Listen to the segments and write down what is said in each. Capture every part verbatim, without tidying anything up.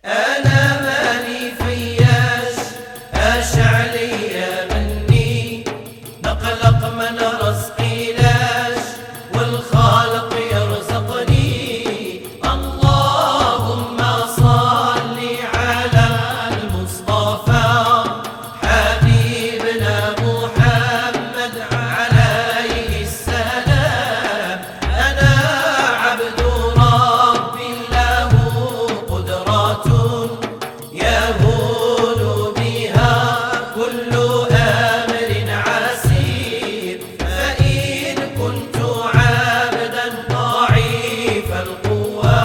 أنا ماني فياش أشعلي مني نقلق من رزقي لاش والخالق يرزقني. اللهم صل على المصطفى حبيبنا محمد عليه السلام. أنا عبد ربي له قدرات يهون بها كل أمر عسير. فإن كنت عبدا ضعيف القوى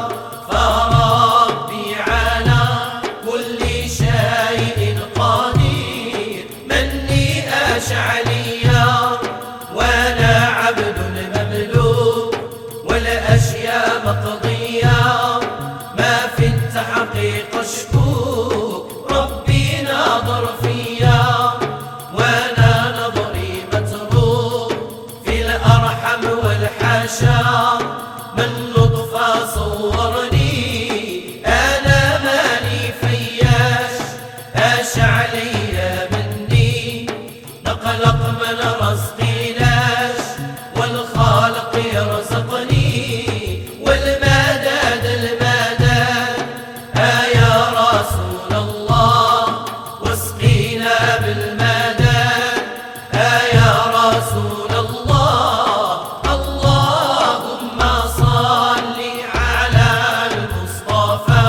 فربي على كل شيء قدير. مني أشعلي وأنا عبد مملوك والأشياء مقضية ما في التحقيق اشكوك. ربي ناظر فيا وانا نظري متروك في الارحم والحاشا من نطفة صورني. انا ماني فياش اشعلي مني نقلق من رزقي لاش والخالق يرزقني. والمدد المدد يا رسول الله واسقينا بالمدد يا رسول الله. اللهم صل على المصطفى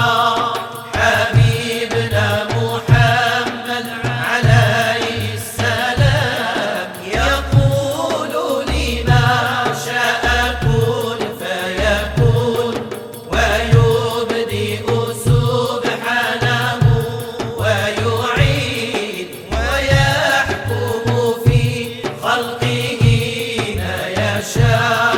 حبيبنا محمد عليه السلام. يقول لي ما شاء كن فيكون ويبدئ سبحانه ويعيد ويحكم في خلقه ما يشاء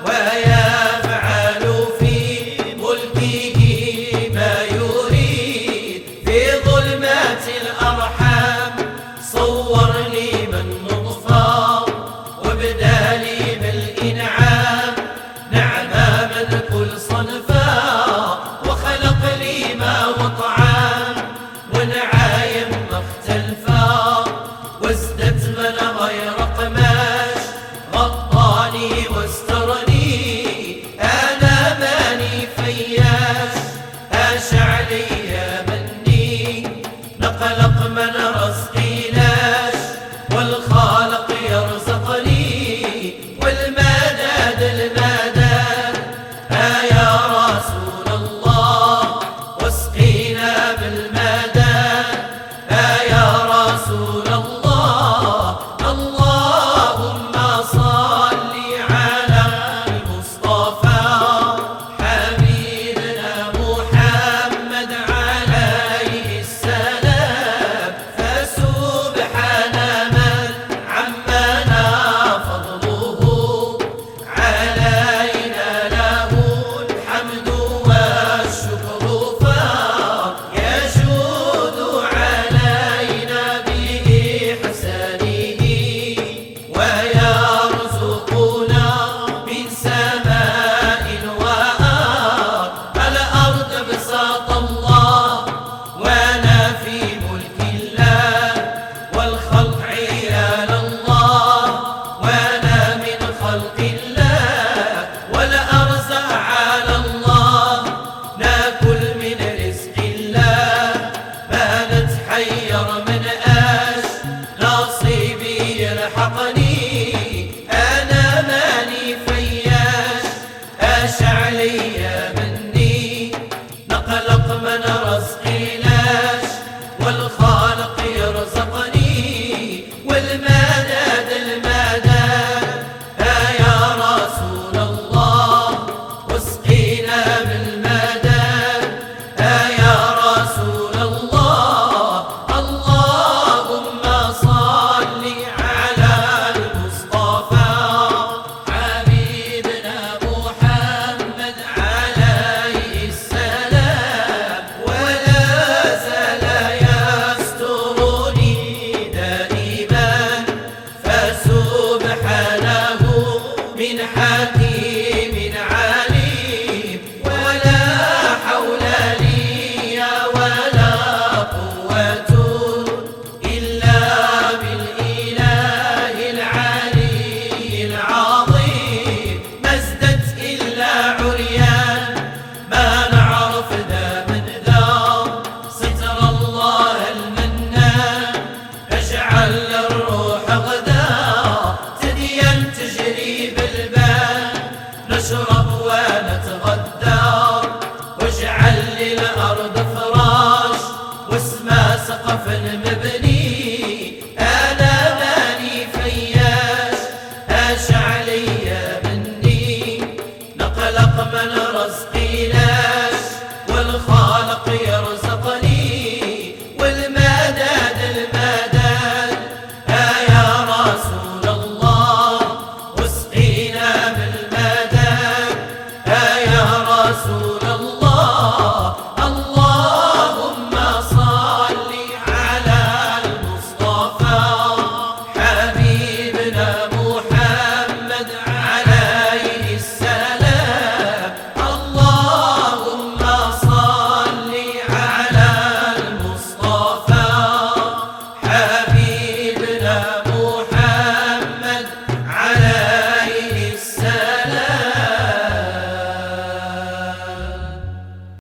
ويفعل في ملكه ما يريد. في ظلمات الأرحام صورني من نطفة وبدالي بالإنعام نعمة من كل صنفا. وخلق لي ما وطعام ونعايم مختلفة وازددت من غير قماش غطاني واسترني. أنا ماني فياش أشعلي مني نقلق من رزقي لاش والخالق يرزقني. والمدد المدد يا رسول الله واسقينا بالمدد يا رسول الله. اللهم صل على المصطفى حبيبنا محمد عليه السلام. خلي الأرض فراش واسمه سقف مبني